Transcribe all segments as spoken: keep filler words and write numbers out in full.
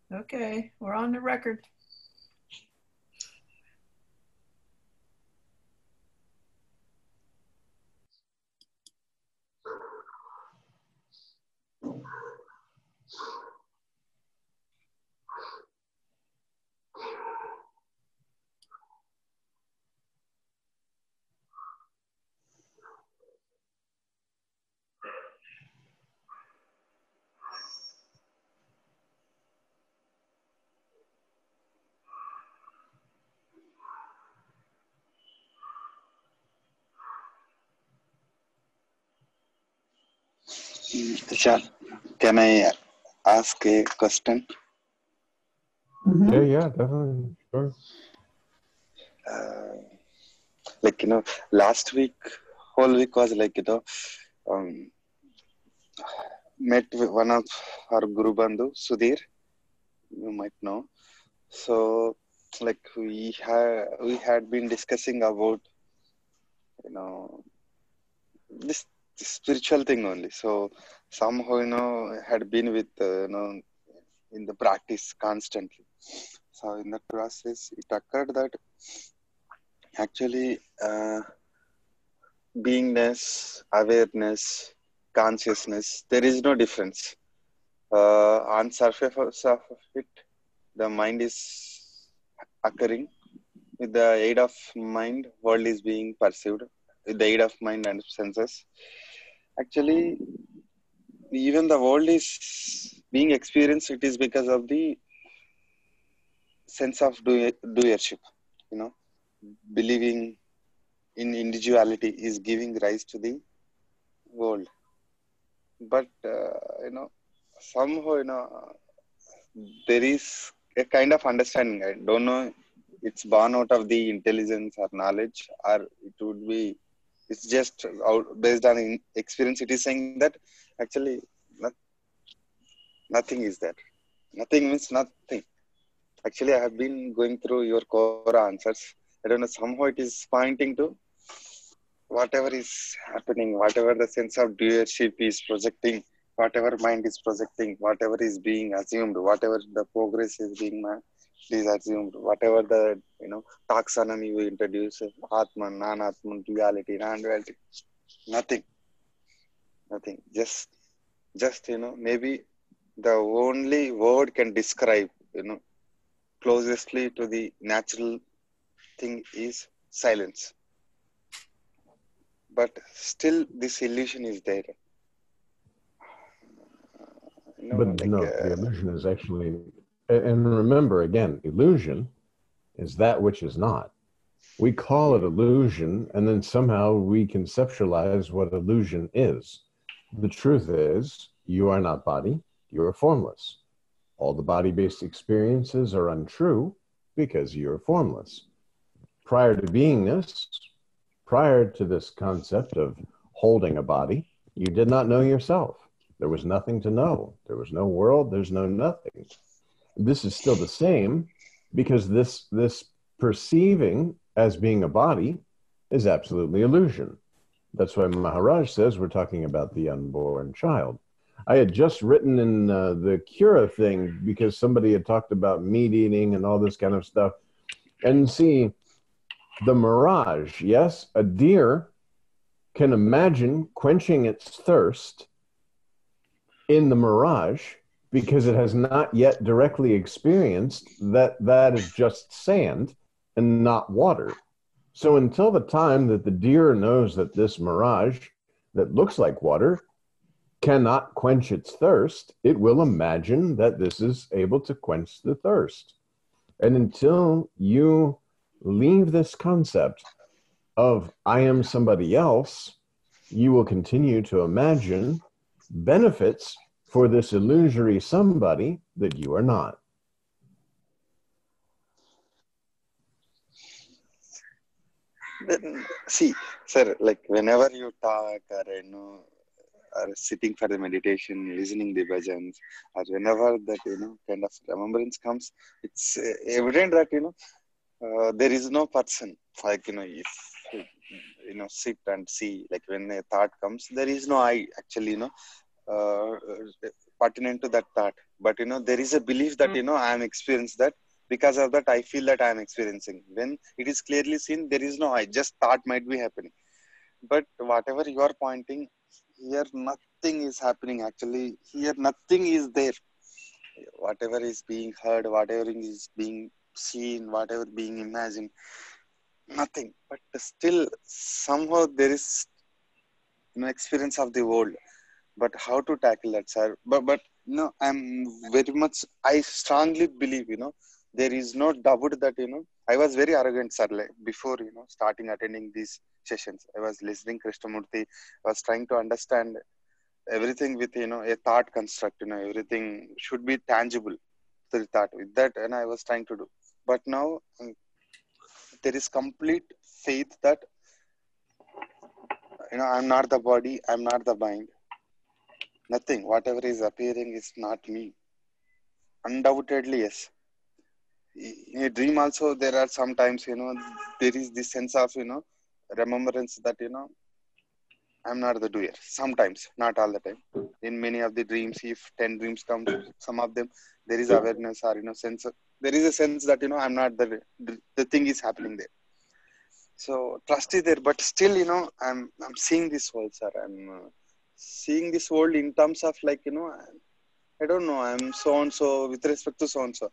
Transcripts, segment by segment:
Okay, we're on the record. Isha, can I ask a question? Mm-hmm. Yeah, yeah, definitely. Sure. Uh, like, you know, last week, whole week was like, you know, um, met with one of our Guru Bandhu, Sudhir, you might know. So, like, we, had we had been discussing about, you know, this, this spiritual thing only. So, somehow, you know, had been with, uh, you know, in the practice constantly. So, in that process, it occurred that actually, uh, beingness, awareness, consciousness, there is no difference. Uh, on surface of it, the mind is occurring. With the aid of mind, world is being perceived. With the aid of mind and senses, actually, even the world is being experienced. It is because of the sense of do- doership. You know, believing in individuality is giving rise to the world. But uh, you know, somehow, you know, there is a kind of understanding. I don't know, it's born out of the intelligence or knowledge, or it would be, it's just out based on experience. It is saying that actually not, nothing is there. Nothing means nothing. Actually, I have been going through your core answers. I don't know, somehow it is pointing to whatever is happening, whatever the sense of doership is projecting, whatever mind is projecting, whatever is being assumed, whatever the progress is being ma- is assumed, whatever the, you know, taxonomy we introduce, Atman, non-Atman, duality, non-duality, nothing, nothing. Just, just you know, maybe the only word can describe, you know, closestly to the natural thing is silence. But still, this illusion is there. You know, But like no, the uh, illusion is actually, and remember again, illusion is that which is not. We call it illusion, and then somehow we conceptualize what illusion is. The truth is, you are not body, you are formless. All the body-based experiences are untrue because you're formless. Prior to beingness, prior to this concept of holding a body, you did not know yourself. There was nothing to know. There was no world, there's no nothing. This is still the same because this this perceiving as being a body is absolutely illusion. That's why Maharaj says we're talking about the unborn child. I had just written in uh, the Cura thing because somebody had talked about meat eating and all this kind of stuff. And see, the mirage, yes, a deer can imagine quenching its thirst in the mirage because it has not yet directly experienced that that is just sand and not water. So until the time that the deer knows that this mirage that looks like water cannot quench its thirst, it will imagine that this is able to quench the thirst. And until you leave this concept of I am somebody else, you will continue to imagine benefits for this illusory somebody that you are not. then, see, sir, like whenever you talk or you know, or sitting for the meditation, listening the bhajans, or whenever that you know kind of remembrance comes, it's uh, evident that you know uh, there is no person. Like you know, if you know sit and see, like when a thought comes, there is no I. Actually, you know, uh, pertinent to that thought. But, you know, there is a belief that, you know, I am experienced that. Because of that, I feel that I am experiencing. When it is clearly seen, there is no I. Just thought might be happening. But whatever you are pointing, here nothing is happening actually. Here nothing is there. Whatever is being heard, whatever is being seen, whatever being imagined, nothing. But still, somehow there is an experience of the world. But how to tackle that, sir? But but no, I'm very much. I strongly believe, you know, there is no doubt that, you know, I was very arrogant, sir. Like before, you know, starting attending these sessions, I was listening Krishnamurti. I was trying to understand everything with, you know, a thought construct. You know, everything should be tangible to the thought with that, and I was trying to do. But now um, there is complete faith that, you know, I'm not the body, I'm not the mind. Nothing. Whatever is appearing is not me. Undoubtedly, yes. In a dream also, there are sometimes, you know, there is this sense of, you know, remembrance that, you know, I'm not the doer. Sometimes, not all the time. In many of the dreams, if ten dreams come, some of them, there is awareness or, you know, sense of, there is a sense that, you know, I'm not the, the, the thing is happening there. So trust is there, but still, you know, I'm, I'm seeing this world, sir. I'm uh, seeing this world in terms of like, you know, I don't know, I'm so-and-so with respect to so-and-so.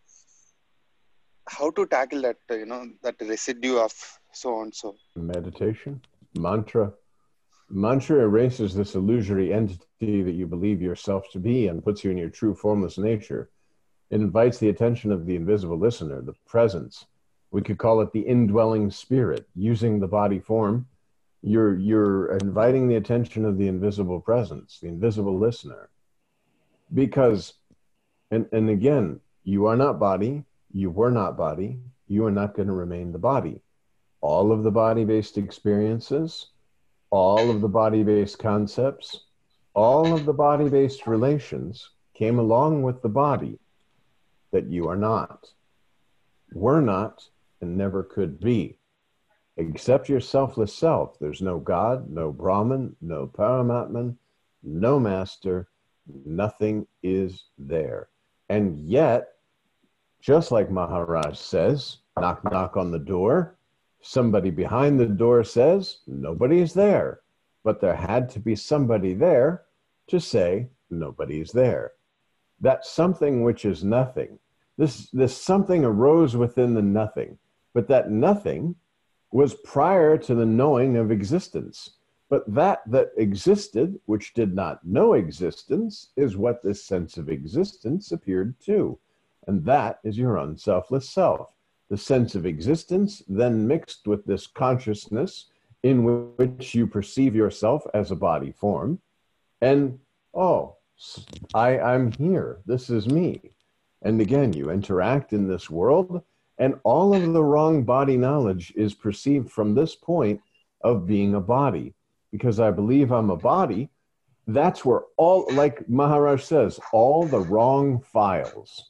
How to tackle that, uh, you know, that residue of so-and-so? Meditation, mantra. Mantra erases this illusory entity that you believe yourself to be and puts you in your true formless nature. It invites the attention of the invisible listener, the presence. We could call it the indwelling spirit. Using the body form, you're, you're inviting the attention of the invisible presence, the invisible listener. Because, and, and again, you are not body, you were not body, you are not going to remain the body. All of the body-based experiences, all of the body-based concepts, all of the body-based relations came along with the body that you are not, were not, and never could be. Except your selfless self, there's no God, no Brahman, no Paramatman, no master, nothing is there. And yet, just like Maharaj says, knock, knock on the door, somebody behind the door says, nobody's there. But there had to be somebody there to say, nobody's there. That something which is nothing. This, this something arose within the nothing, but that nothing was prior to the knowing of existence. But that that existed, which did not know existence, is what this sense of existence appeared to. And that is your unselfless self. The sense of existence then mixed with this consciousness in which you perceive yourself as a body form. And, oh, I, I'm here. This is me. And again, you interact in this world, and all of the wrong body knowledge is perceived from this point of being a body. Because I believe I'm a body, that's where all, like Maharaj says, all the wrong files,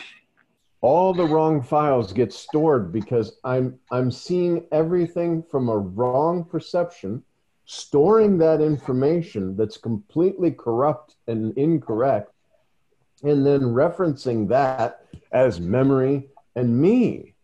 all the wrong files get stored because I'm, I'm seeing everything from a wrong perception, storing that information that's completely corrupt and incorrect, and then referencing that as memory and me.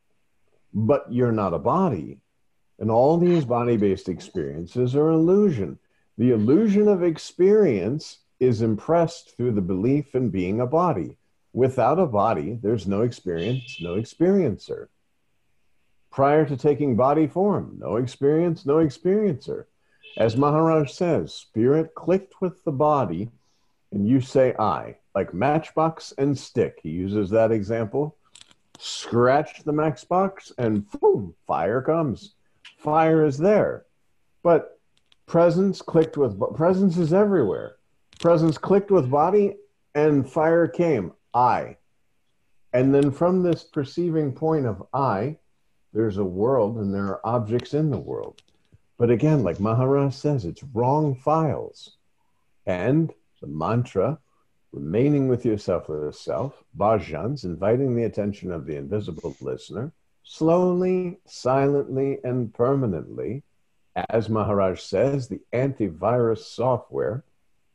But you're not a body. And all these body-based experiences are illusion. The illusion of experience is impressed through the belief in being a body. Without a body, there's no experience, no experiencer. Prior to taking body form, no experience, no experiencer. As Maharaj says, spirit clicked with the body, and you say I, like matchbox and stick. He uses that example. Scratch the matchbox, and boom, fire comes. Fire is there. But presence clicked with, presence is everywhere. Presence clicked with body, and fire came. I. And then from this perceiving point of I, there's a world and there are objects in the world. But again, like Maharaj says, it's wrong files. And the mantra, remaining with your selfless self, bhajans, inviting the attention of the invisible listener, slowly, silently, and permanently, as Maharaj says, the antivirus software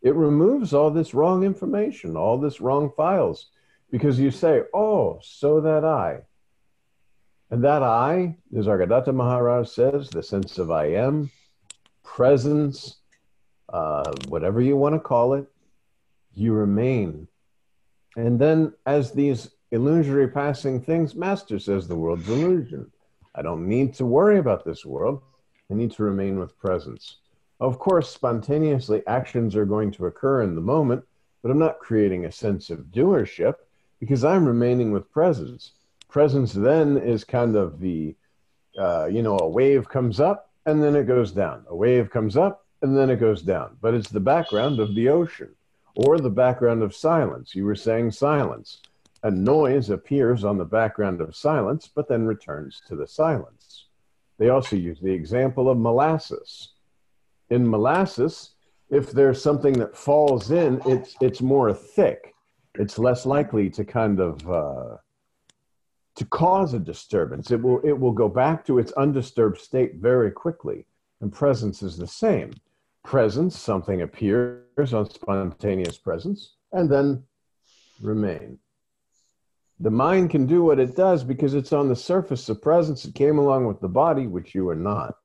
It removes all this wrong information, all this wrong files, because you say, oh, so that I. And that I, Nisargadatta Maharaj says, the sense of I am, presence, uh, whatever you want to call it, you remain. And then as these illusory passing things, Master says the world's illusion. I don't need to worry about this world. I need to remain with presence. Of course, spontaneously, actions are going to occur in the moment, but I'm not creating a sense of doership because I'm remaining with presence. Presence then is kind of the, uh, you know, a wave comes up and then it goes down. A wave comes up and then it goes down. But it's the background of the ocean or the background of silence. You were saying silence. A noise appears on the background of silence, but then returns to the silence. They also use the example of molasses. In molasses, if there's something that falls in, it's, it's more thick. It's less likely to kind of... Uh, to cause a disturbance. It will, it will go back to its undisturbed state very quickly. And presence is the same. Presence, something appears on spontaneous presence, and then remain. The mind can do what it does because it's on the surface of presence. It came along with the body, which you are not.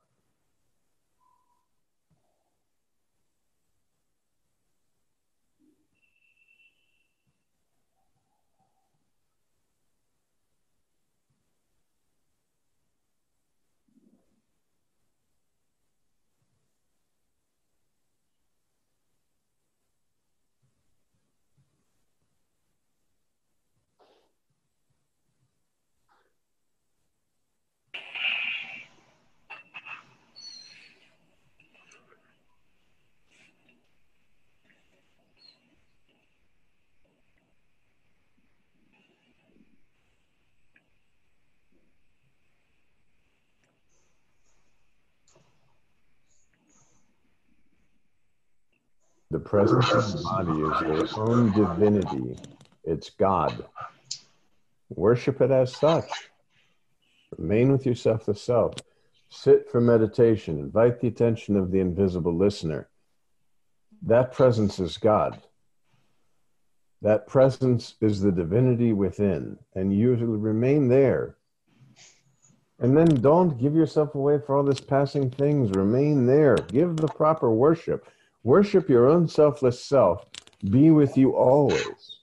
The presence of the body is your own divinity. It's God. Worship it as such. Remain with yourself, the self. Sit for meditation. Invite the attention of the invisible listener. That presence is God. That presence is the divinity within, and you remain there. And then don't give yourself away for all this passing things. Remain there. Give the proper worship. Worship your own selfless self. Be with you always.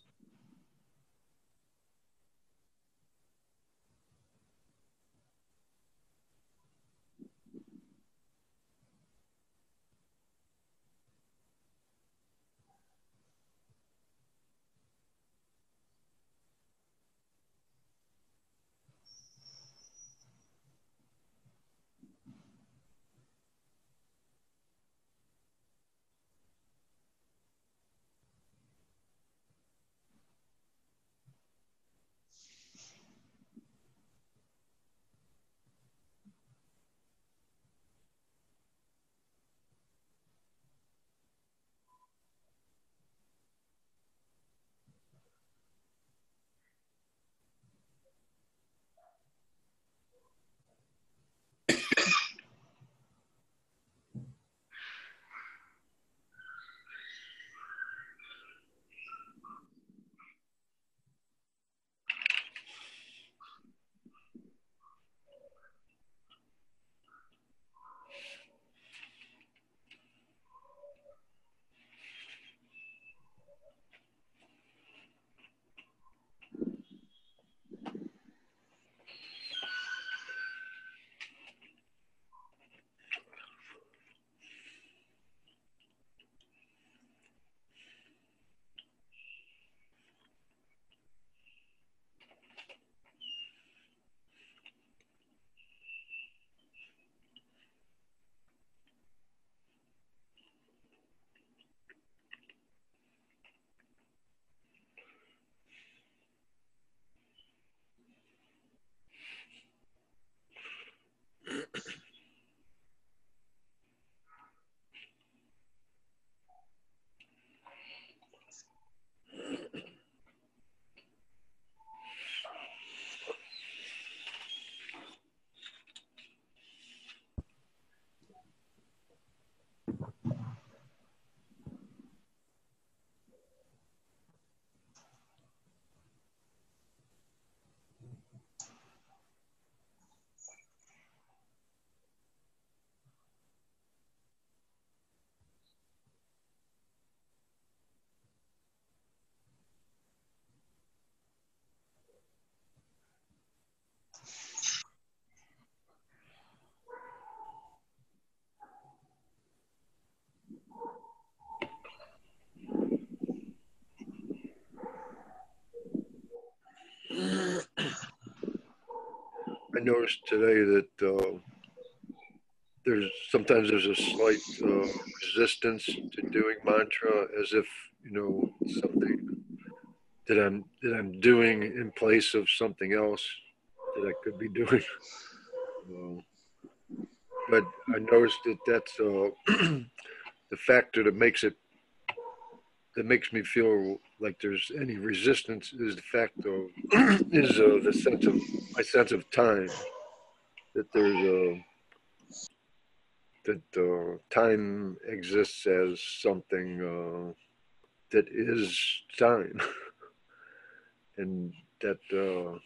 I noticed today that uh, there's sometimes there's a slight uh, resistance to doing mantra, as if you know something that I'm that I'm doing in place of something else that I could be doing. Uh, but I noticed that that's uh, the factor that makes it that makes me feel like there's any resistance is the fact of is uh, the sense of my sense of time, that there's a that uh, time exists as something uh, that is time, and that uh,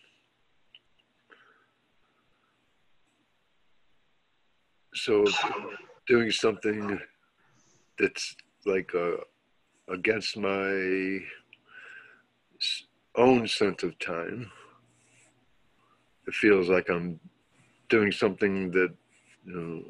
so doing something that's like uh, against my own sense of time, it feels like I'm doing something that you know,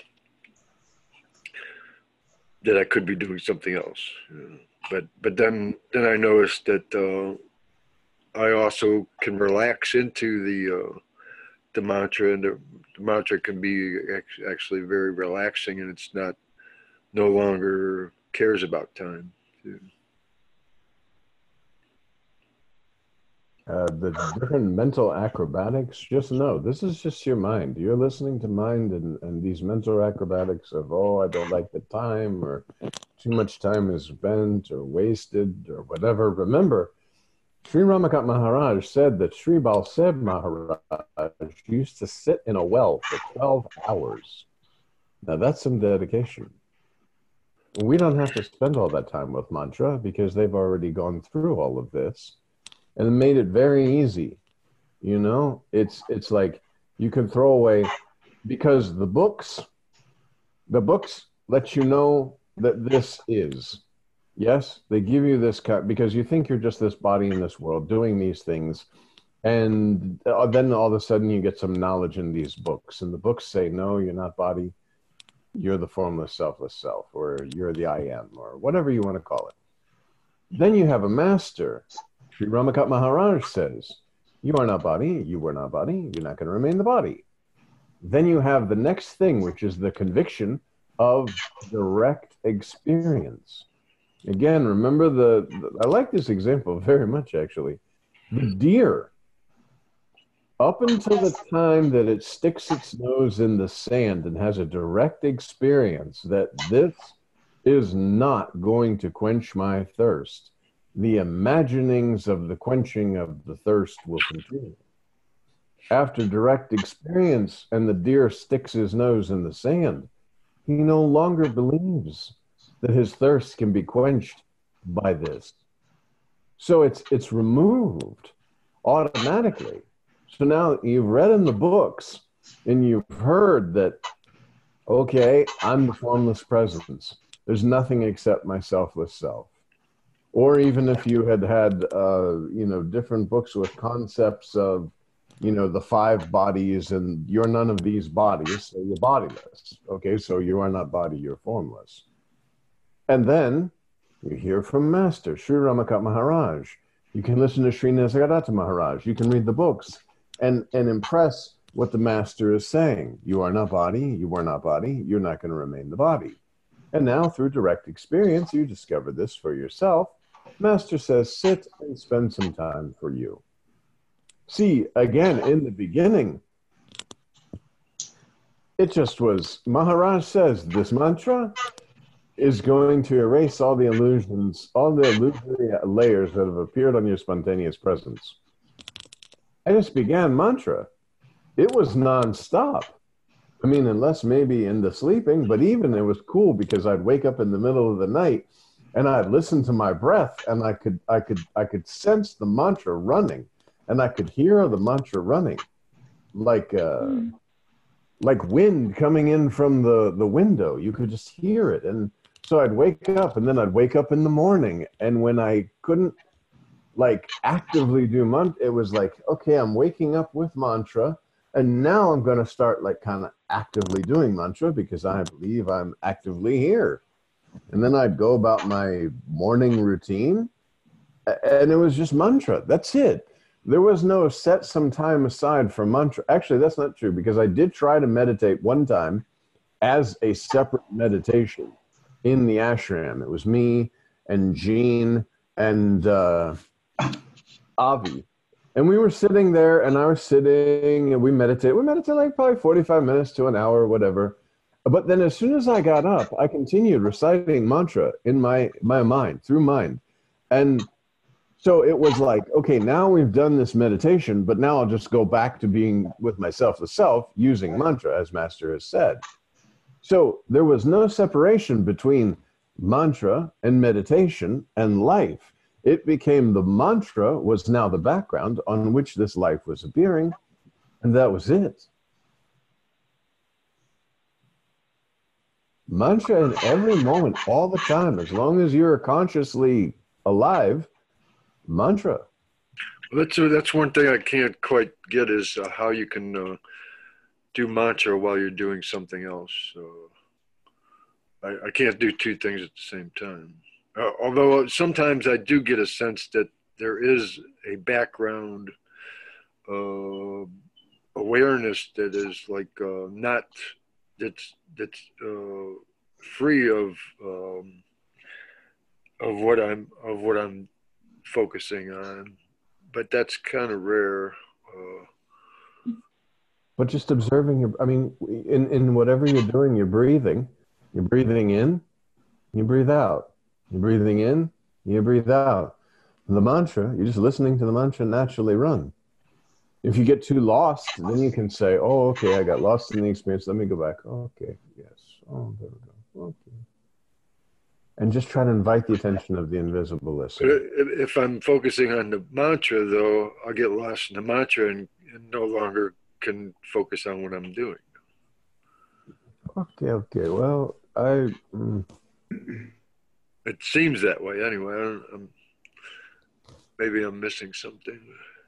that I could be doing something else. You know. But but then then I noticed that uh, I also can relax into the uh, the mantra, and the, the mantra can be actually very relaxing, and it's not no longer cares about time. Too. Uh, the different mental acrobatics, just know this is just your mind. You're listening to mind and, and these mental acrobatics of, oh, I don't like the time, or too much time is spent or wasted or whatever. Remember, Sri Ramakat Maharaj said that Sri Balseb Maharaj used to sit in a well for twelve hours. Now that's some dedication. We don't have to spend all that time with mantra because they've already gone through all of this. And it made it very easy. You know, it's it's like you can throw away, because the books, the books let you know that this is. Yes, they give you this cut because you think you're just this body in this world doing these things. And then all of a sudden you get some knowledge in these books. And the books say, no, you're not body. You're the formless, selfless self, or you're the I am, or whatever you want to call it. Then you have a master. Sri Ramakat Maharaj says, you are not body, you were not body, you're not going to remain the body. Then you have the next thing, which is the conviction of direct experience. Again, remember the, the I like this example very much, actually. The deer, up until the time that it sticks its nose in the sand and has a direct experience that this is not going to quench my thirst, the imaginings of the quenching of the thirst will continue. After direct experience and the deer sticks his nose in the sand, he no longer believes that his thirst can be quenched by this. So it's it's removed automatically. So now you've read in the books and you've heard that, okay, I'm the formless presence. There's nothing except my selfless self. Or even if you had had, uh, you know, different books with concepts of, you know, the five bodies, and you're none of these bodies, so you're bodiless. Okay, so you are not body, you're formless. And then you hear from Master, Sri Ramakat Maharaj. You can listen to Sri Nisargadatta Maharaj. You can read the books and, and impress what the Master is saying. You are not body, you are not body, you're not going to remain the body. And now through direct experience, you discover this for yourself. Master says, sit and spend some time for you. See, again, in the beginning, it just was, Maharaj says, this mantra is going to erase all the illusions, all the illusory layers that have appeared on your spontaneous presence. I just began mantra. It was nonstop. I mean, unless maybe in the sleeping, but even it was cool because I'd wake up in the middle of the night and I'd listen to my breath, and I could, I could, I could sense the mantra running, and I could hear the mantra running, like, uh, mm. like wind coming in from the the window. You could just hear it, and so I'd wake up, and then I'd wake up in the morning, and when I couldn't, like, actively do mantra, it was like, okay, I'm waking up with mantra, and now I'm going to start, like, kind of actively doing mantra because I believe I'm actively here. And then I'd go about my morning routine, and it was just mantra. That's it. there was no set some time aside for mantra. Actually, that's not true, because I did try to meditate one time as a separate meditation in the ashram. It was me and Jean and uh, Avi. And we were sitting there, and I was sitting, and we meditated. We meditated like probably forty-five minutes to an hour or whatever. But then as soon as I got up, I continued reciting mantra in my, my mind, through mind. And so it was like, okay, now we've done this meditation, but now I'll just go back to being with myself, the self, using mantra, as Master has said. So there was no separation between mantra and meditation and life. It became the mantra was now the background on which this life was appearing, and that was it. Mantra in every moment, all the time, as long as you're consciously alive, mantra. That's uh, that's one thing I can't quite get is uh, how you can uh, do mantra while you're doing something else. So I, I can't do two things at the same time. Uh, although sometimes I do get a sense that there is a background uh, awareness that is like uh, not that's that's uh, free of um, of what I'm of what I'm focusing on, but that's kind of rare. Uh, but just observing your, I mean, in, in whatever you're doing, you're breathing. You're breathing in, you breathe out. You're breathing in, you breathe out. The mantra, you're just listening to the mantra naturally run. If you get too lost, then you can say, oh, okay, I got lost in the experience. Let me go back. Oh, okay, yes. Oh, there we go. Okay. And just try to invite the attention of the invisible listener. If I'm focusing on the mantra, though, I'll get lost in the mantra and, and no longer can focus on what I'm doing. Okay, okay. Well, I... Mm. It seems that way anyway. I don't, I'm, maybe I'm missing something.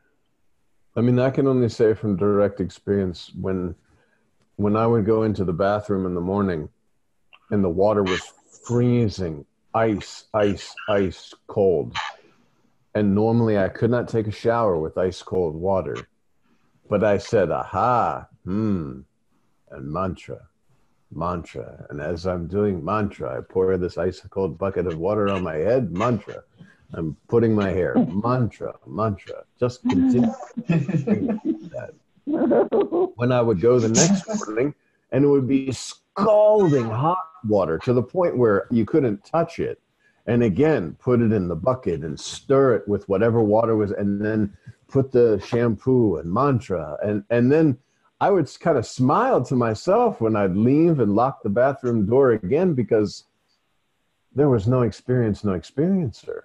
I mean, I can only say from direct experience, when when I would go into the bathroom in the morning and the water was freezing, ice, ice, ice cold. And normally I could not take a shower with ice cold water. But I said, aha, hmm, and mantra, mantra. And as I'm doing mantra, I pour this ice cold bucket of water on my head, mantra. I'm putting my hair, mantra, mantra. Just continue that. When I would go the next morning, and it would be scalding hot water to the point where you couldn't touch it. And again, put it in the bucket and stir it with whatever water was, and then put the shampoo and mantra. And, and then I would kind of smile to myself when I'd leave and lock the bathroom door again, because there was no experience, no experiencer.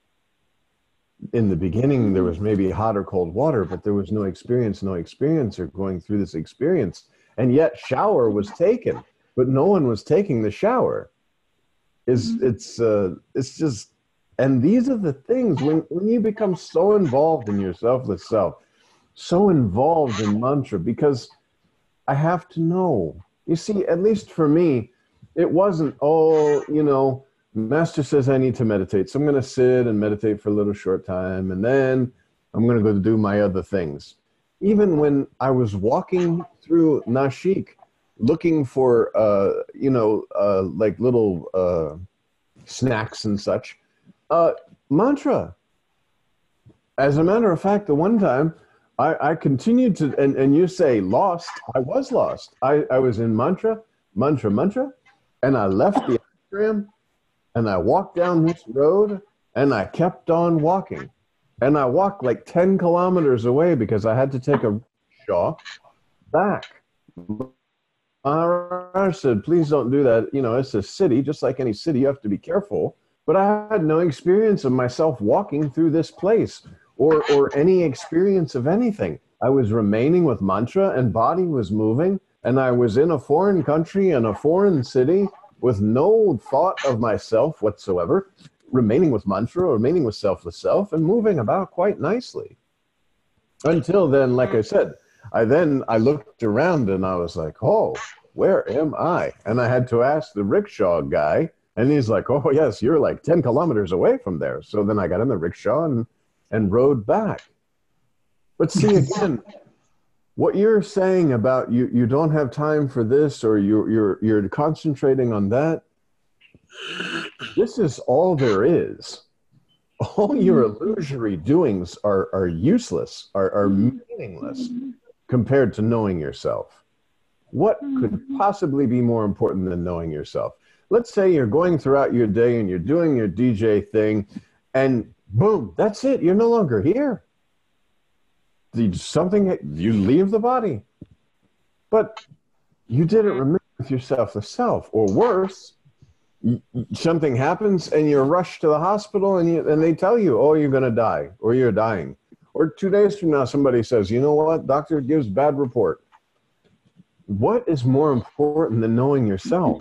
In the beginning, there was maybe hot or cold water, but there was no experience, no experiencer going through this experience. And yet shower was taken, but no one was taking the shower. It's, it's, uh, it's just, and these are the things, when, when you become so involved in your selfless self, so involved in mantra, because I have to know. You see, at least for me, it wasn't, oh, you know, Master says I need to meditate, so I'm going to sit and meditate for a little short time, and then I'm going to go do my other things. Even when I was walking through Nashik, looking for, uh, you know, uh, like little uh, snacks and such, uh, mantra. As a matter of fact, the one time I, I continued to, and, and you say lost, I was lost. I, I was in mantra, mantra, mantra, and I left the ashram. And I walked down this road, and I kept on walking. And I walked like ten kilometers away because I had to take a rickshaw back. Maharaj said, please don't do that. You know, it's a city, just like any city, you have to be careful. But I had no experience of myself walking through this place or, or any experience of anything. I was remaining with mantra, and body was moving, and I was in a foreign country and a foreign city, with no thought of myself whatsoever, remaining with mantra, remaining with selfless self, and moving about quite nicely. Until then, like I said, I then, I looked around and I was like, oh, where am I? And I had to ask the rickshaw guy, and he's like, oh yes, you're like ten kilometers away from there. So then I got in the rickshaw and, and rode back. But see, again, what you're saying about you, you don't have time for this, or you, you're, you're concentrating on that, this is all there is. All your illusory doings are, are useless, are, are meaningless compared to knowing yourself. What could possibly be more important than knowing yourself? Let's say you're going throughout your day and you're doing your D J thing, and boom, that's it. You're no longer here. Something, you leave the body. But you didn't remember with yourself the self, or worse, something happens and you're rushed to the hospital and, you, and they tell you, oh, you're going to die, or you're dying. Or two days from now, somebody says, you know what, doctor gives bad report. What is more important than knowing yourself?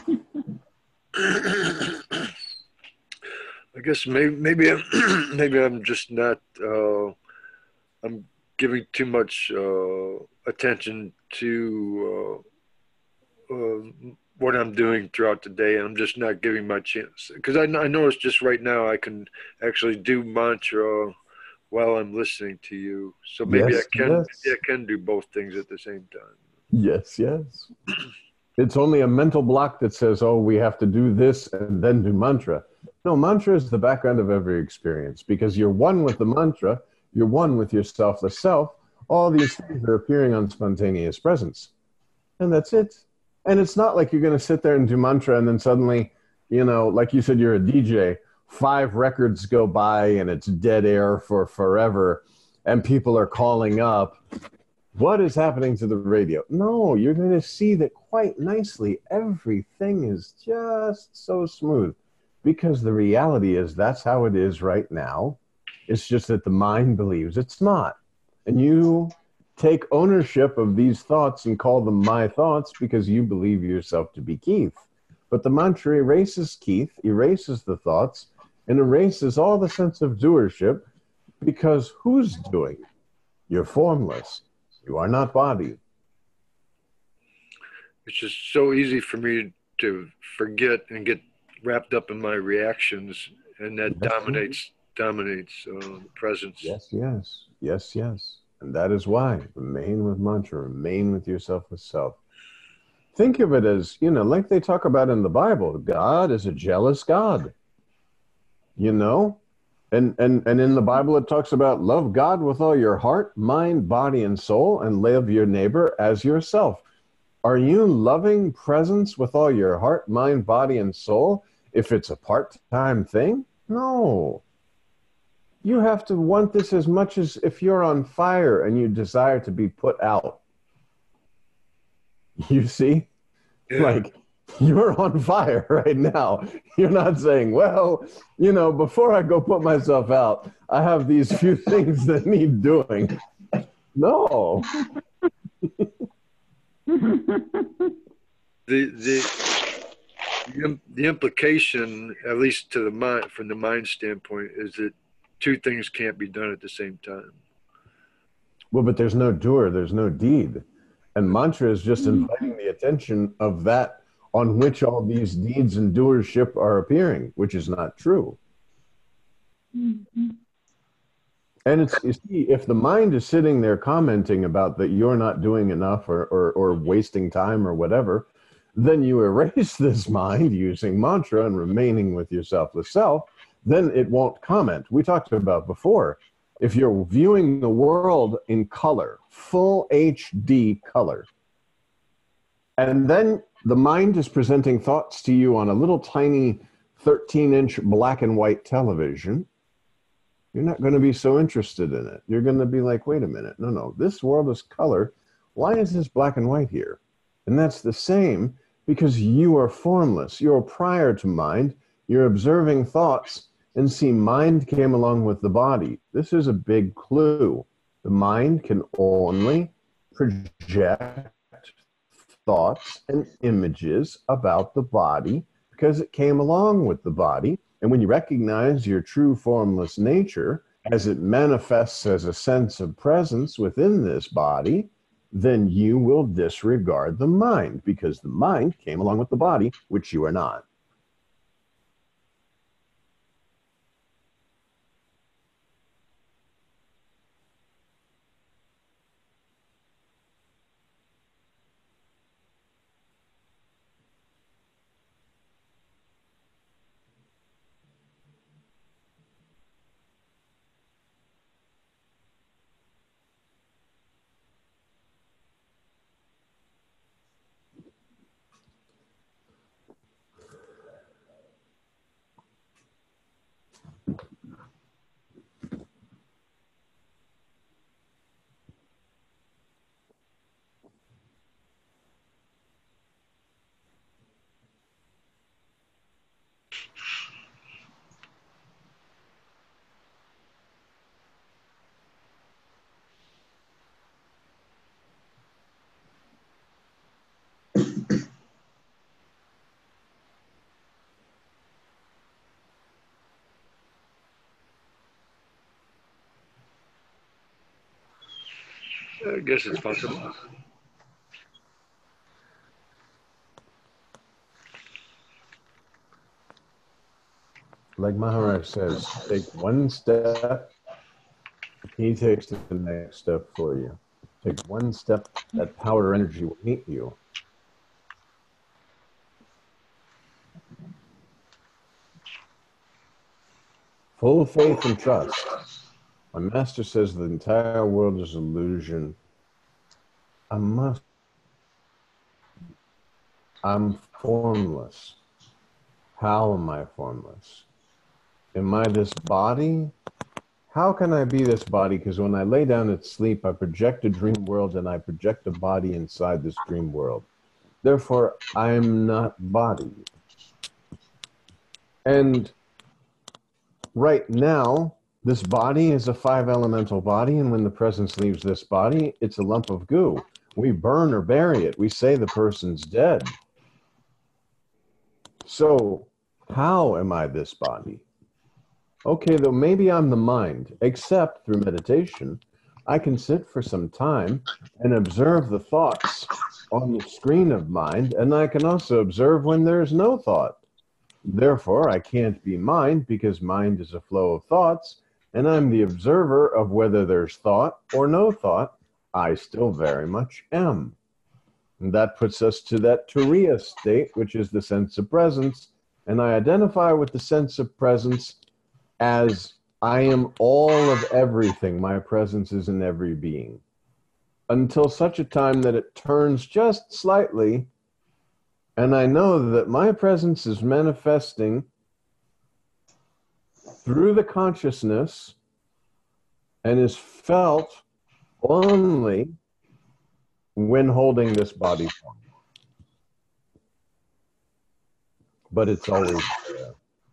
I guess maybe maybe I'm, maybe I'm just not, uh, I'm giving too much uh, attention to uh, uh, what I'm doing throughout the day. I'm just not giving my chance, because I, I notice just right now I can actually do mantra while I'm listening to you. So maybe Yes, I can yes. maybe I can do both things at the same time. Yes, yes. It's only a mental block that says, oh, we have to do this and then do mantra. No, mantra is the background of every experience, because you're one with the mantra, you're one with yourself, the self. All these things are appearing on spontaneous presence. And that's it. And it's not like you're going to sit there and do mantra and then suddenly, you know, like you said, you're a D J, five records go by and it's dead air for forever and people are calling up. What is happening to the radio? No, you're going to see that quite nicely. Everything is just so smooth, because the reality is that's how it is right now. It's just that the mind believes it's not. And you take ownership of these thoughts and call them my thoughts because you believe yourself to be Keith. But the mantra erases Keith, erases the thoughts, and erases all the sense of doership, because who's doing? You're formless. You are not body. It's just so easy for me to forget and get wrapped up in my reactions, and that Yes, dominates dominates uh, the presence. Yes, yes, yes, yes. And that is why remain with mantra, remain with yourself with self. Think of it as, you know, like they talk about in the Bible, God is a jealous God. You know? And, and, and in the Bible, it talks about love God with all your heart, mind, body, and soul, and love your neighbor as yourself. Are you loving presence with all your heart, mind, body, and soul if it's a part-time thing? No. You have to want this as much as if you're on fire and you desire to be put out. You see? Yeah. Like, you're on fire right now. You're not saying, well, you know, before I go put myself out, I have these few things that need doing. No. the the the the implication, at least to the mind, from the mind standpoint, is that two things can't be done at the same time. Well, but there's no doer, there's no deed. And mantra is just inviting the attention of that on which all these deeds and doership are appearing, which is not true. Mm-hmm. And it's, you see, if the mind is sitting there commenting about that you're not doing enough or, or, or wasting time or whatever, then you erase this mind using mantra and remaining with your selfless self, then it won't comment. We talked about before, if you're viewing the world in color, full H D color, and then the mind is presenting thoughts to you on a little tiny thirteen inch black and white television, you're not going to be so interested in it. You're going to be like, wait a minute, no, no, this world is color. Why is this black and white here? And that's the same because you are formless. You're prior to mind. You're observing thoughts, and see, mind came along with the body. This is a big clue. The mind can only project thoughts and images about the body because it came along with the body. And when you recognize your true formless nature as it manifests as a sense of presence within this body, then you will disregard the mind because the mind came along with the body, which you are not. I guess it's possible. Like Maharaj says, take one step, he takes the next step for you. Take one step, that power energy will meet you. Full faith and trust. My master says the entire world is illusion. I must. I'm formless. How am I formless? Am I this body? How can I be this body? Because when I lay down and sleep, I project a dream world and I project a body inside this dream world. Therefore, I'm not body. And right now, this body is a five elemental body, and when the presence leaves this body, it's a lump of goo. We burn or bury it. We say the person's dead. So, how am I this body? Okay, though maybe I'm the mind, except through meditation, I can sit for some time and observe the thoughts on the screen of mind, and I can also observe when there's no thought. Therefore, I can't be mind because mind is a flow of thoughts, and I'm the observer of whether there's thought or no thought. I still very much am. And that puts us to that Turiya state, which is the sense of presence, and I identify with the sense of presence as I am all of everything. My presence is in every being. Until such a time that it turns just slightly, and I know that my presence is manifesting through the consciousness and is felt only when holding this body form. But it's always there.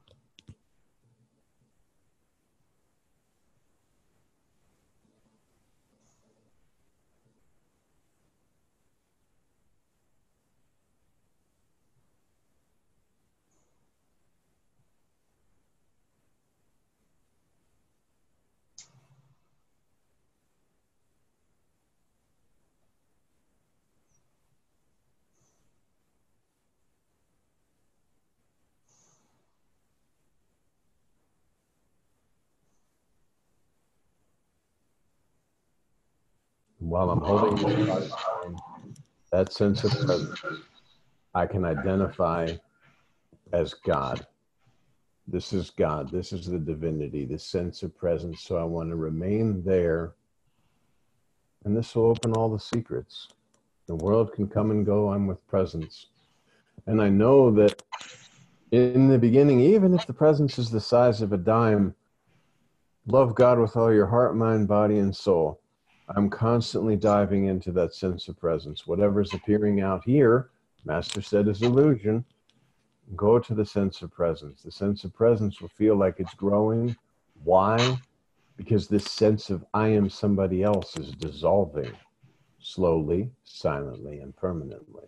While I'm holding this body form, that sense of presence, I can identify as God. This is God. This is the divinity, the sense of presence. So I want to remain there. And this will open all the secrets. The world can come and go. I'm with presence. And I know that in the beginning, even if the presence is the size of a dime, love God with all your heart, mind, body, and soul. I'm constantly diving into that sense of presence. Whatever's appearing out here, Master said, is illusion. Go to the sense of presence. The sense of presence will feel like it's growing. Why? Because this sense of I am somebody else is dissolving slowly, silently, and permanently.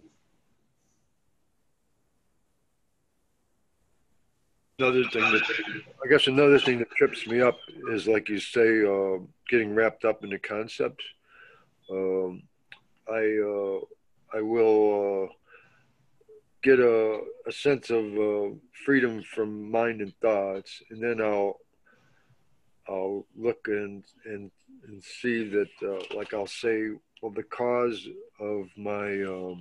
Another thing that, I guess another thing that trips me up is, like you say, uh, getting wrapped up in the concepts. Um, I uh, I will uh, get a, a sense of uh, freedom from mind and thoughts, and then I'll I'll look and and and see that, uh, like I'll say, well, the cause of my um,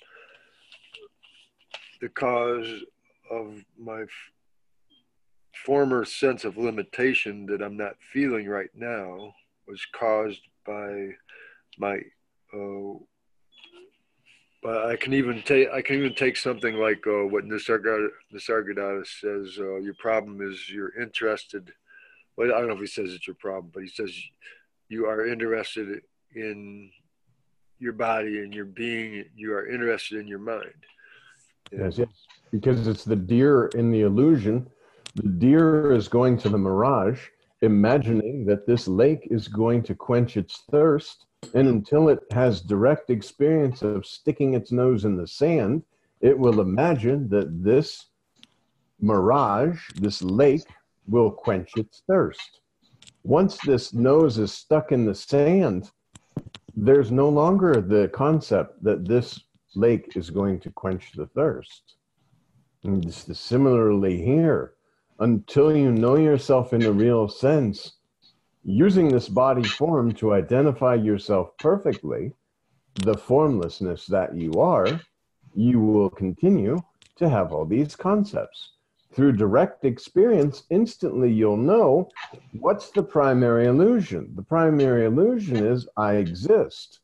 the cause of my former sense of limitation that I'm not feeling right now was caused by my uh, but I can even take I can even take something like uh, what Nisargadatta, Nisargadatta says, uh, your problem is you're interested, well, I don't know if he says it's your problem, but he says you are interested in your body and your being, you are interested in your mind. Yes, yes, because it's the deer in the illusion. The deer is going to the mirage, imagining that this lake is going to quench its thirst, and until it has direct experience of sticking its nose in the sand, it will imagine that this mirage, this lake, will quench its thirst. Once this nose is stuck in the sand, there's no longer the concept that this lake is going to quench the thirst. And it's similarly here, until you know yourself in a real sense, using this body form to identify yourself perfectly, the formlessness that you are, you will continue to have all these concepts. Through direct experience, instantly you'll know what's the primary illusion. The primary illusion is I exist.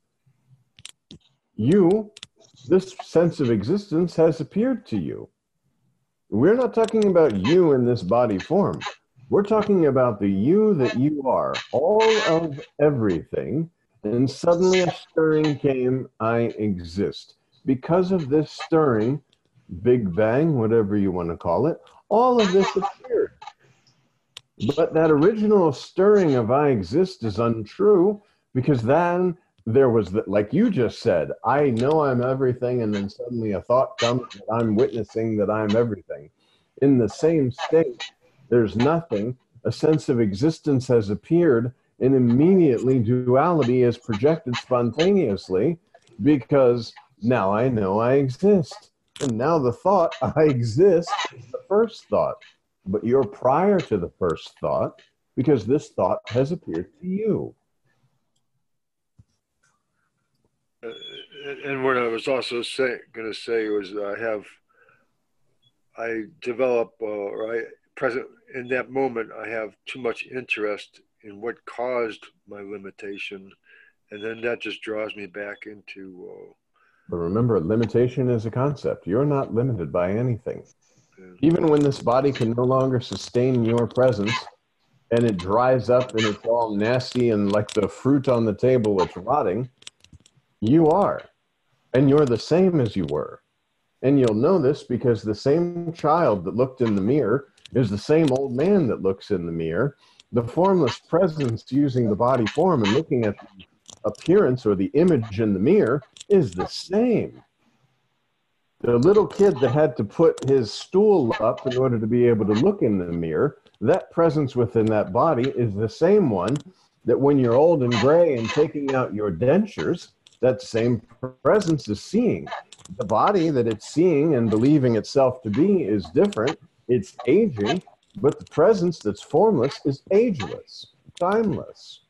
You, this sense of existence has appeared to you. We're not talking about you in this body form. We're talking about the you that you are, all of everything, and suddenly a stirring came, I exist. Because of this stirring, Big Bang, whatever you want to call it, all of this appeared. But that original stirring of I exist is untrue, because then there was, the, like you just said, I know I'm everything, and then suddenly a thought comes that I'm witnessing that I'm everything. In the same state, there's nothing. A sense of existence has appeared, and immediately duality is projected spontaneously, because now I know I exist. And now the thought, I exist, is the first thought. But you're prior to the first thought, because this thought has appeared to you. Uh, and what I was also say, going to say was I have, I develop, uh, or I present in that moment, I have too much interest in what caused my limitation. And then that just draws me back into... Uh, But remember, limitation is a concept. You're not limited by anything. yeah. Even when this body can no longer sustain your presence, and it dries up and it's all nasty and like the fruit on the table, it's rotting, you are. And you're the same as you were. And you'll know this because the same child that looked in the mirror is the same old man that looks in the mirror. The formless presence using the body form and looking at the appearance or the image in the mirror is the same. The little kid that had to put his stool up in order to be able to look in the mirror, that presence within that body is the same one that when you're old and gray and taking out your dentures, that same presence is seeing. The body that it's seeing and believing itself to be is different. It's aging, but the presence that's formless is ageless, timeless.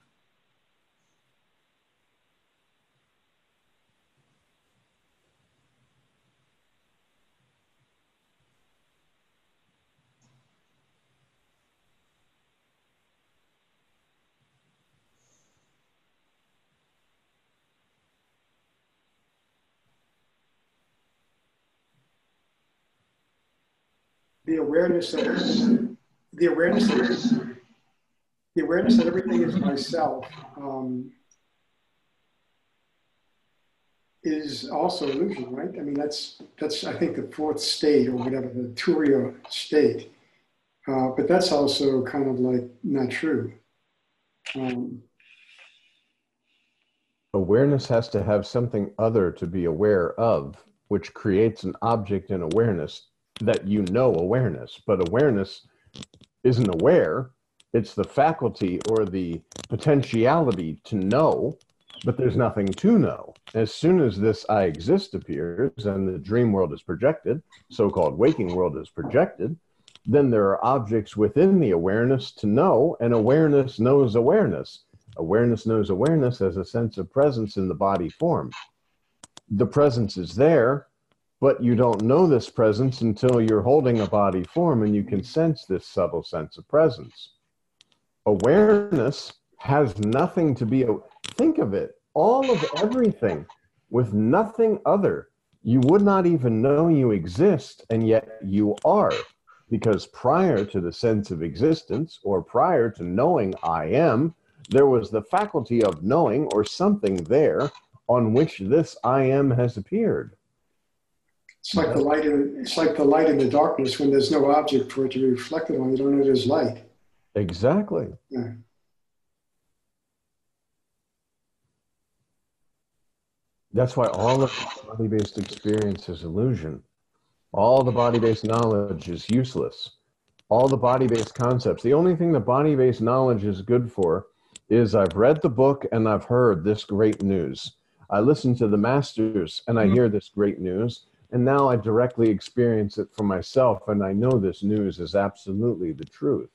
The awareness of the awareness of the awareness that everything is myself um, is also illusion, right? I mean, that's that's I think the fourth state or whatever, the Turiya state. Uh, but that's also kind of like not true. Um, Awareness has to have something other to be aware of, which creates an object in awareness that you know awareness, but awareness isn't aware. It's the faculty or the potentiality to know, but there's nothing to know. As soon as this I exist appears and the dream world is projected, so-called waking world is projected, then there are objects within the awareness to know, and awareness knows awareness. Awareness knows awareness as a sense of presence in the body form. The presence is there, but you don't know this presence until you're holding a body form and you can sense this subtle sense of presence. Awareness has nothing to be, think of it, all of everything with nothing other. You would not even know you exist, and yet you are, because prior to the sense of existence or prior to knowing I am, there was the faculty of knowing or something there on which this I am has appeared. It's like the light in it's like the light in the darkness when there's no object for it to be reflected on. You don't know there's light. Exactly. Yeah. That's why all of the body-based experience is illusion. All the body-based knowledge is useless. All the body-based concepts. The only thing the body-based knowledge is good for is I've read the book and I've heard this great news. I listen to the masters and I hear this great news. And now I directly experience it for myself. And I know this news is absolutely the truth.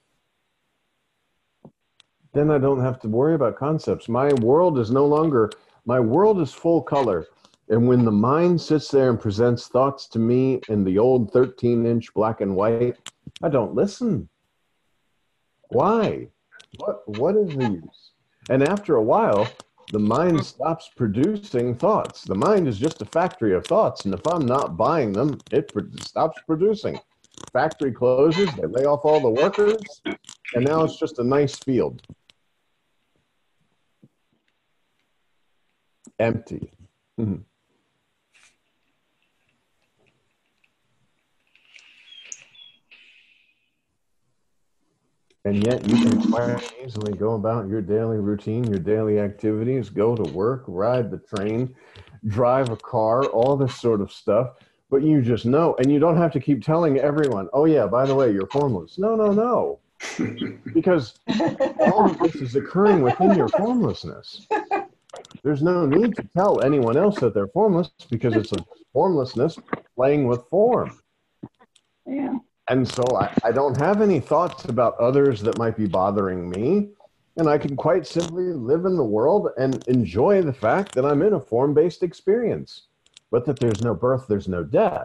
Then I don't have to worry about concepts. My world is no longer, my world is full color. And when the mind sits there and presents thoughts to me in the old thirteen inch black and white, I don't listen. Why? What, what is the use? And after a while, the mind stops producing thoughts. The mind is just a factory of thoughts. And if I'm not buying them, it pro- stops producing. Factory closes, they lay off all the workers, and now it's just a nice field. Empty. Mm-hmm. And yet you can quite easily go about your daily routine, your daily activities, go to work, ride the train, drive a car, all this sort of stuff. But you just know, and you don't have to keep telling everyone, oh yeah, by the way, you're formless. No, no, no. Because all of this is occurring within your formlessness. There's no need to tell anyone else that they're formless because it's a formlessness playing with form. Yeah. And so I, I don't have any thoughts about others that might be bothering me. And I can quite simply live in the world and enjoy the fact that I'm in a form-based experience, but that there's no birth, there's no death.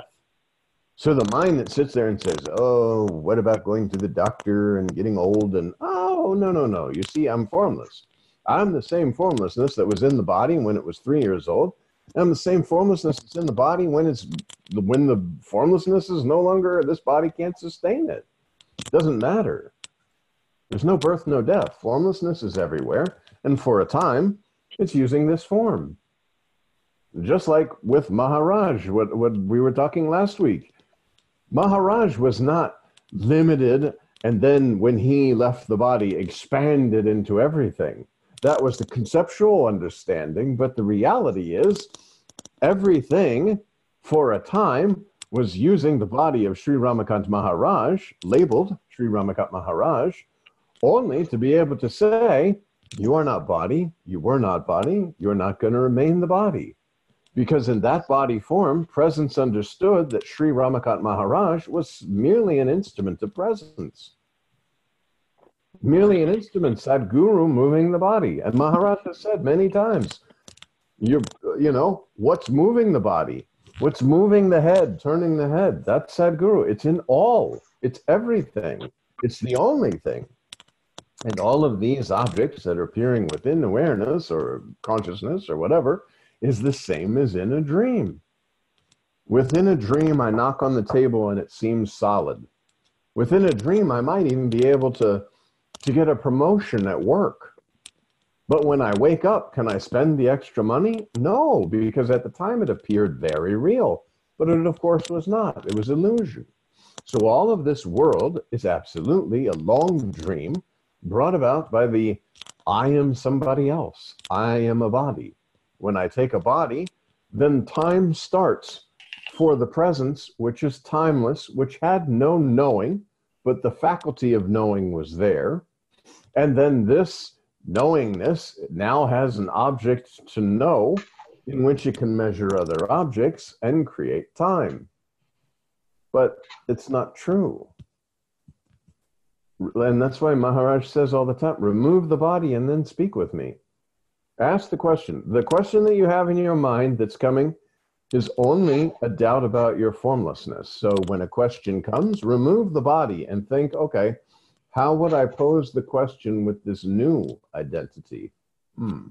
So the mind that sits there and says, oh, what about going to the doctor and getting old? And, oh, no, no, no. You see, I'm formless. I'm the same formlessness that was in the body when it was three years old. I'm the same formlessness that's in the body when it's when the formlessness is no longer, this body can't sustain it. It doesn't matter. There's no birth, no death. Formlessness is everywhere. And for a time, it's using this form. Just like with Maharaj, what, what we were talking last week. Maharaj was not limited and then when he left the body, expanded into everything. That was the conceptual understanding, but the reality is everything for a time was using the body of Sri Ramakant Maharaj, labeled Sri Ramakant Maharaj, only to be able to say, you are not body, you were not body, you're not going to remain the body. Because in that body form, presence understood that Sri Ramakant Maharaj was merely an instrument of presence. Merely an instrument, Sadguru moving the body. And Maharaj has said many times, you you know, what's moving the body? What's moving the head, turning the head? That's Sadguru. It's in all. It's everything. It's the only thing. And all of these objects that are appearing within awareness or consciousness or whatever is the same as in a dream. Within a dream, I knock on the table and it seems solid. Within a dream, I might even be able to, to get a promotion at work. But when I wake up, can I spend the extra money? No, because at the time it appeared very real. But it, of course, was not. It was illusion. So all of this world is absolutely a long dream brought about by the I am somebody else. I am a body. When I take a body, then time starts for the presence, which is timeless, which had no knowing, but the faculty of knowing was there. And then this knowingness now has an object to know in which it can measure other objects and create time. But it's not true. And that's why Maharaj says all the time, remove the body and then speak with me. Ask the question. The question that you have in your mind that's coming is only a doubt about your formlessness. So when a question comes, remove the body and think, okay, how would I pose the question with this new identity? Hmm.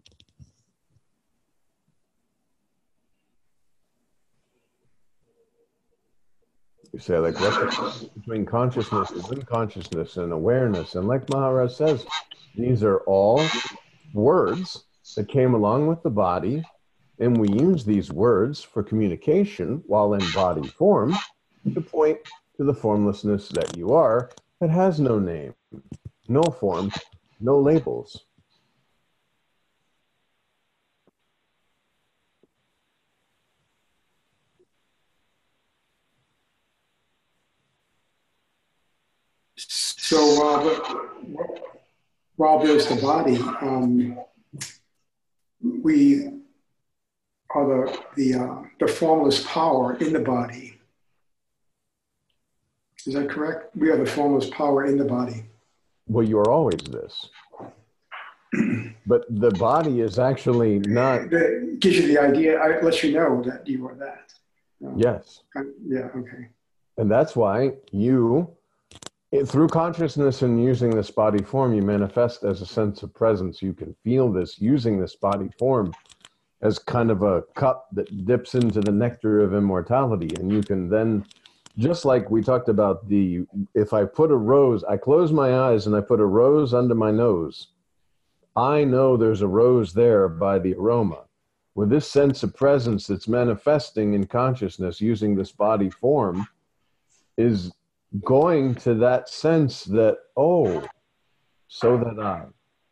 You say, like, what's the difference between consciousness and unconsciousness and awareness? And like Maharaj says, these are all words that came along with the body, and we use these words for communication while in body form to point to the formlessness that you are that has no name, no form, no labels. So, uh, but, while there's the body, um, we are the, the, uh, the formless power in the body. Is that correct? We are the formless power in the body. Well, you are always this. But the body is actually not. That gives you the idea, it lets you know that you are that. Um, Yes. Yeah, okay. And that's why you, through consciousness and using this body form, you manifest as a sense of presence. You can feel this using this body form as kind of a cup that dips into the nectar of immortality. And you can then, just like we talked about the, if I put a rose, I close my eyes and I put a rose under my nose, I know there's a rose there by the aroma. With this sense of presence that's manifesting in consciousness using this body form is going to that sense that, oh, so that I,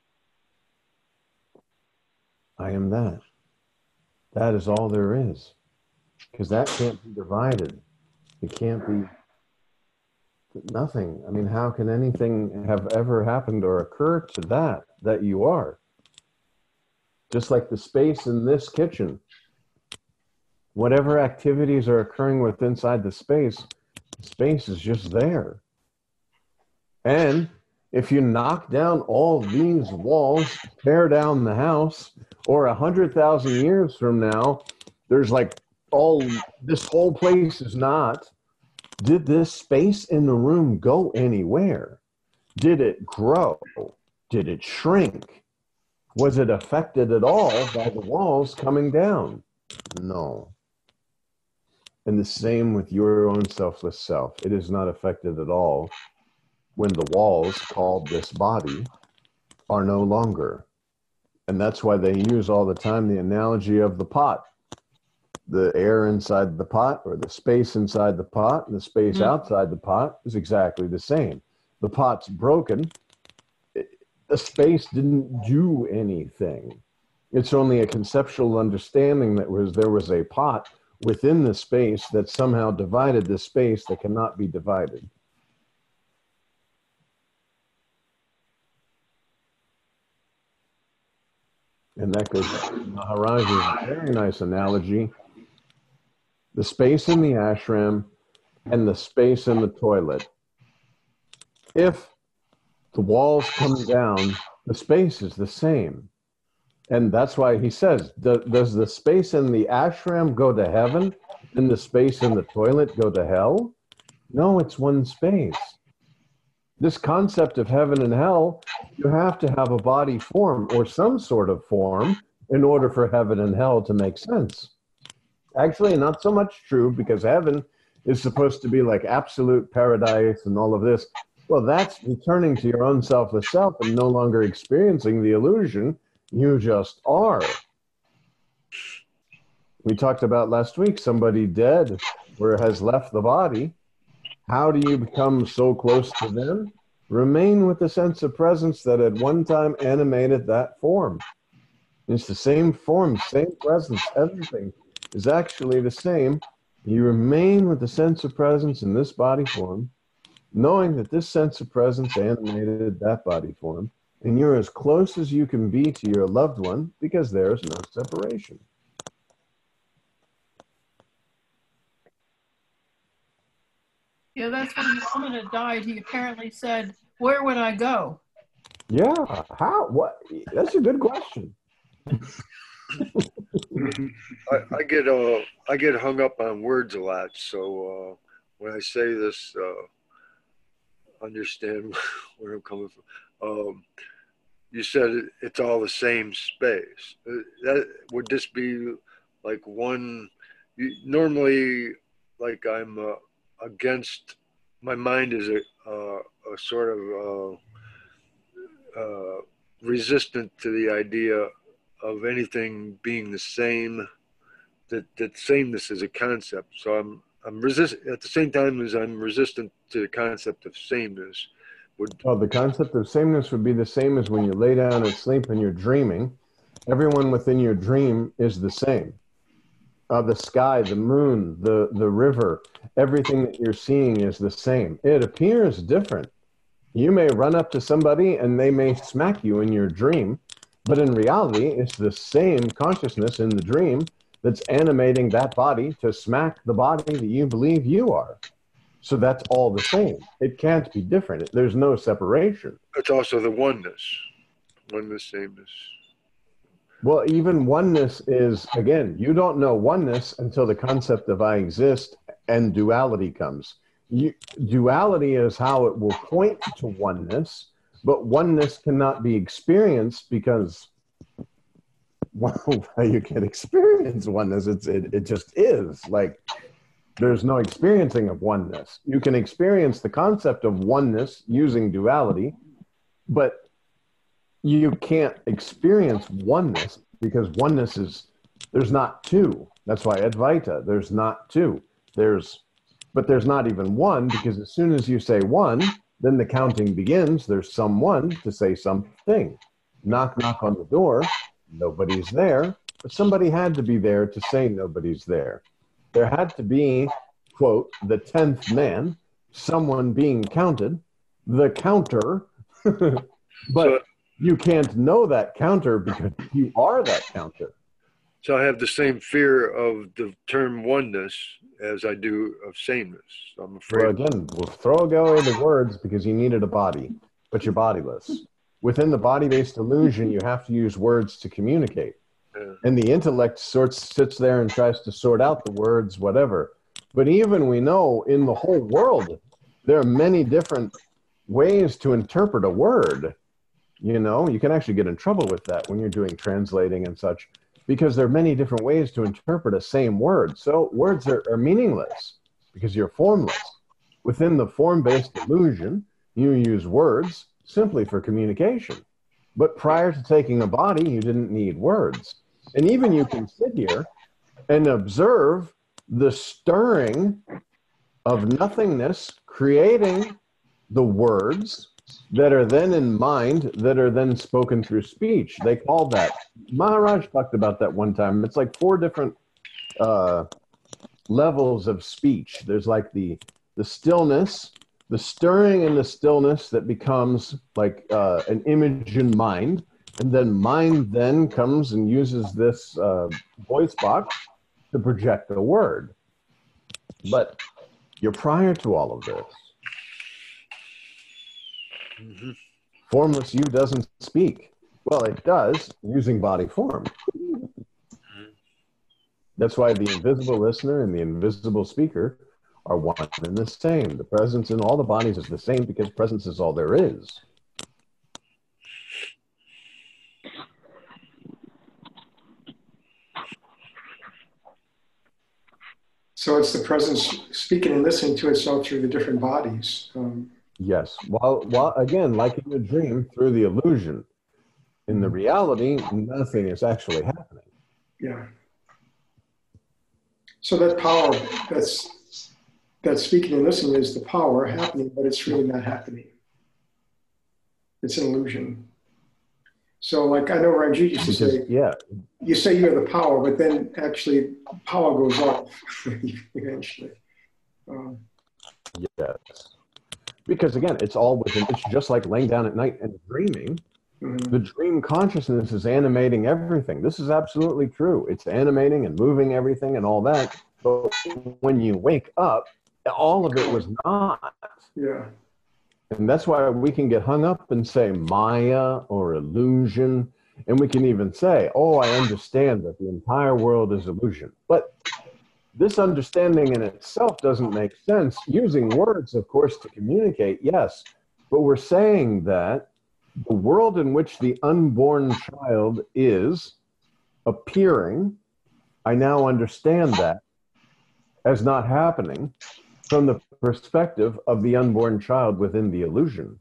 I am that. That is all there is. Because that can't be divided. It can't be nothing. I mean, how can anything have ever happened or occurred to that, that you are? Just like the space in this kitchen. Whatever activities are occurring with inside the space, the space is just there. And if you knock down all these walls, tear down the house, or a hundred thousand years from now, there's like all, this whole place is not. Did this space in the room go anywhere? Did it grow? Did it shrink? Was it affected at all by the walls coming down? No. And the same with your own selfless self. It is not affected at all when the walls called this body are no longer. And that's why they use all the time the analogy of the pot. The air inside the pot, or the space inside the pot, and the space mm-hmm. outside the pot is exactly the same. The pot's broken. It, the space didn't do anything. It's only a conceptual understanding that was there was a pot within the space that somehow divided the space that cannot be divided. And that goes to Maharaj's very nice analogy. The space in the ashram and the space in the toilet. If the walls come down, the space is the same. And that's why he says, does the space in the ashram go to heaven and the space in the toilet go to hell? No, it's one space. This concept of heaven and hell, you have to have a body form or some sort of form in order for heaven and hell to make sense. Actually, not so much true, because heaven is supposed to be like absolute paradise and all of this. Well, that's returning to your own selfless self and no longer experiencing the illusion. You just are. We talked about last week, somebody dead or has left the body. How do you become so close to them? Remain with the sense of presence that at one time animated that form. It's the same form, same presence, everything is actually the same. You remain with the sense of presence in this body form, knowing that this sense of presence animated that body form, and you're as close as you can be to your loved one because there is no separation. Yeah, that's when the woman had died. He apparently said, "Where would I go?" Yeah, how? What? That's a good question. I, I get uh I get hung up on words a lot, so uh, when I say this, uh, understand where I'm coming from. Um, you said it, it's all the same space. Uh, that would this be like one? You, normally, like I'm uh, against. My mind is a uh, a sort of uh, uh, resistant to the idea of anything being the same, that, that sameness is a concept. So I'm I'm resist at the same time as I'm resistant to the concept of sameness. Would well, the concept of sameness would be the same as when you lay down and sleep and you're dreaming. Everyone within your dream is the same. Uh, the sky, the moon, the, the river, everything that you're seeing is the same. It appears different, You may run up to somebody and they may smack you in your dream, but in reality, it's the same consciousness in the dream that's animating that body to smack the body that you believe you are. So that's all the same. It can't be different. There's no separation. It's also the oneness, oneness, sameness. Well, even oneness is, again, you don't know oneness until the concept of I exist and duality comes. You, duality is how it will point to oneness, but oneness cannot be experienced because, well, you can't experience oneness. It's, it, it just is. Like, there's no experiencing of oneness. You can experience the concept of oneness using duality, but you can't experience oneness because oneness is, there's not two. That's why Advaita, there's not two. There's, but there's not even one, because as soon as you say one, then the counting begins. There's someone to say something. Knock, knock on the door. Nobody's there, but somebody had to be there to say nobody's there. There had to be, quote, the tenth man, someone being counted, the counter, but So, you can't know that counter because you are that counter. so I have the same fear of the term oneness as I do of sameness. I'm afraid. Well, again, we'll throw away the words because you needed a body, but you're bodiless. Within the body-based illusion, you have to use words to communicate. Yeah. And the intellect sorts, sits there and tries to sort out the words, whatever. But even we know in the whole world, there are many different ways to interpret a word. You know, you can actually get in trouble with that when you're doing translating and such, because there are many different ways to interpret a same word. So words are, are meaningless because you're formless. Within the form-based illusion, you use words simply for communication. But prior to taking a body, you didn't need words. And even you can sit here and observe the stirring of nothingness, creating the words that are then in mind, that are then spoken through speech. They call that, Maharaj talked about that one time. It's like four different uh, levels of speech. There's like the, the stillness, the stirring in the stillness that becomes like uh, an image in mind. And then mind then comes and uses this uh, voice box to project a word. But you're prior to all of this. Mm-hmm. Formless you doesn't speak. Well, it does, using body form. That's why the invisible listener and the invisible speaker are one and the same. The presence in all the bodies is the same because presence is all there is. So it's the presence speaking and listening to itself through the different bodies. Um, Yes. While, while again, like in the dream, through the illusion. In the reality, nothing is actually happening. yeah. So that power, that's that speaking and listening is the power happening, but it's really not happening. It's an illusion. So like I know Ranjit used to Because, say, yeah, you say you have the power, but then actually power goes off eventually. Um, yes. Because again, it's all within, it's just like laying down at night and dreaming. mhm. The dream consciousness is animating everything. This is absolutely true. It's animating and moving everything and all that. But when you wake up, all of it was not. Yeah. And that's why we can get hung up and say Maya or illusion. And we can even say, oh, I understand that the entire world is illusion. But this understanding in itself doesn't make sense. Using words, of course, to communicate, yes. But we're saying that the world in which the unborn child is appearing, I now understand that as not happening from the perspective of the unborn child within the illusion.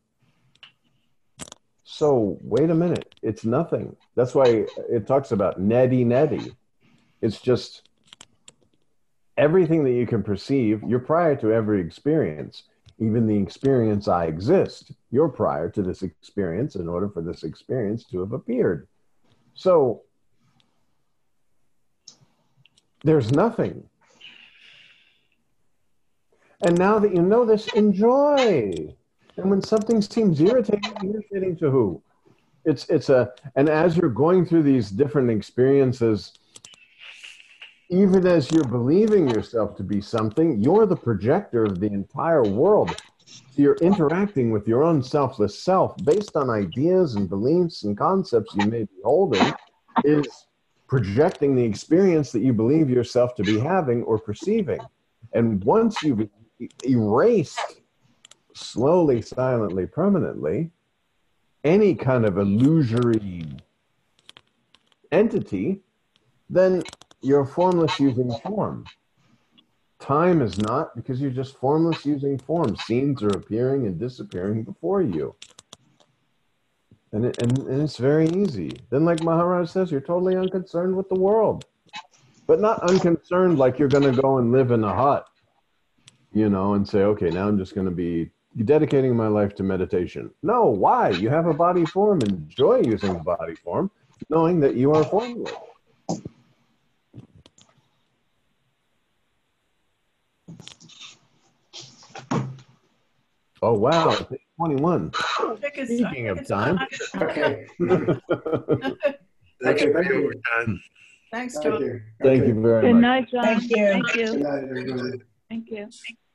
So wait a minute, it's nothing. That's why it talks about neti neti. It's just everything that you can perceive, you're prior to every experience. Even the experience I exist, you're prior to this experience in order for this experience to have appeared. So there's nothing. And now that you know this, enjoy. And when something seems irritating, irritating to who? It's, it's a, and as you're going through these different experiences, even as you're believing yourself to be something, you're the projector of the entire world. So you're interacting with your own selfless self based on ideas and beliefs and concepts you may be holding, is projecting the experience that you believe yourself to be having or perceiving. And once you've erased, slowly, silently, permanently, any kind of illusory entity, then you're formless using form. Time is not, because you're just formless using form. Scenes are appearing and disappearing before you. And, it, and, and it's very easy. Then like Maharaj says, you're totally unconcerned with the world. But not unconcerned like you're going to go and live in a hut, you know, and say, okay, now I'm just going to be dedicating my life to meditation. No, why? You have a body form. Enjoy using the body form, knowing that you are formless. Oh, wow. twenty-one. Speaking of time. Okay. Thanks Okay, for thank the you. overtime. Thanks, Thank John. you. Thank Okay. you very Good much. night, John. Thank you. Thank Good you. night, everybody. Thank you.